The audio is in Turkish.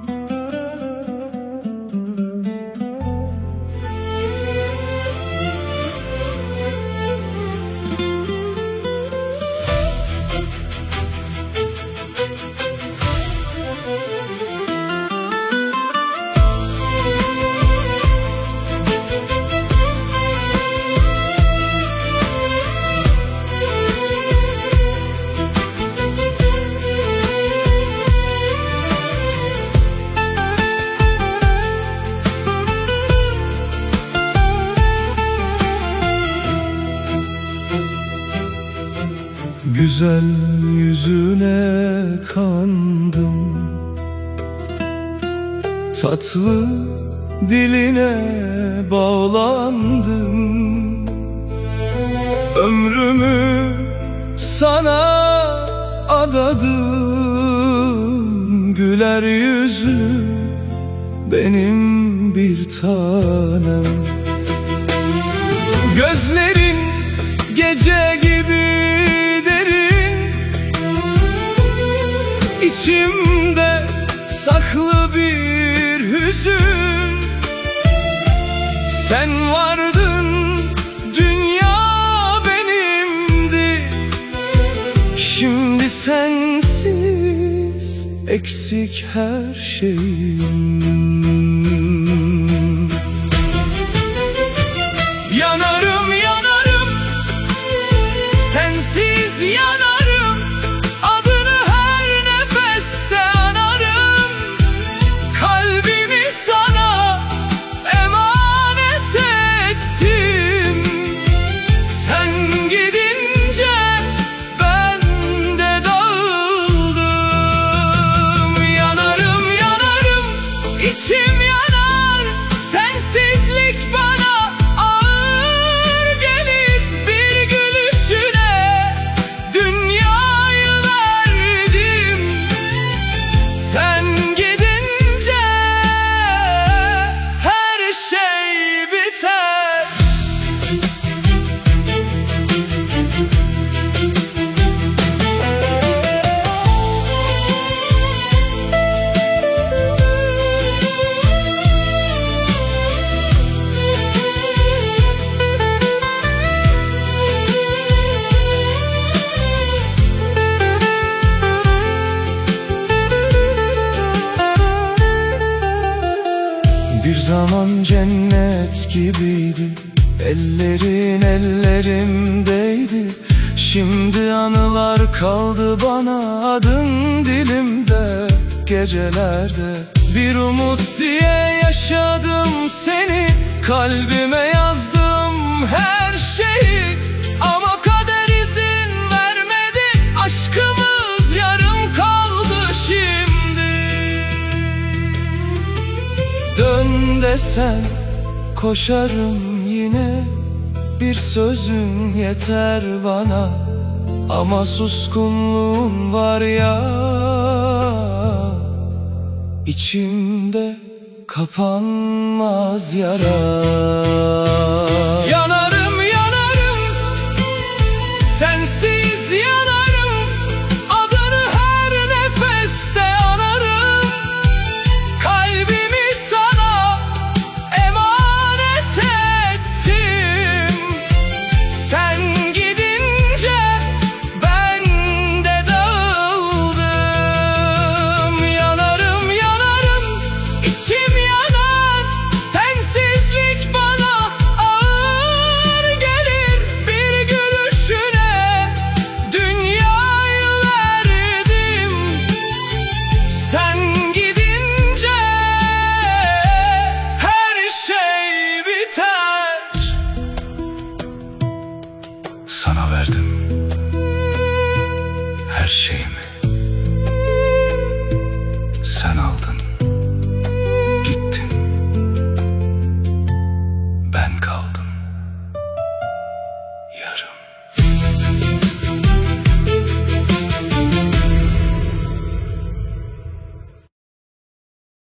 Güzel yüzüne kandım, tatlı diline bağlandım. Ömrümü sana adadım. Güler yüzlü benim bir tanem. Gözlerin gece gibi İçimde saklı bir hüzün. Sen vardın, dünya benimdi. Şimdi sensiz eksik her şeyim. Yanarım, yanarım, sensiz yanarım. İçim yanar, sensizlik bana ağır gelir. Bir gülüşüne dünyayı verdim. Sen gidince her şey biter. Bir zaman cennet gibiydi, ellerin ellerimdeydi. Şimdi anılar kaldı bana, adın dilimde. Gecelerde bir umut diye yaşadım seni. Kalbime yazdım her şeyi, ama kader izin vermedi. Aşkımız yarım kaldı şimdi. Dön desen koşarım yine, bir sözün yeter bana. Ama suskunluğun var ya, içimde kapanmaz yara.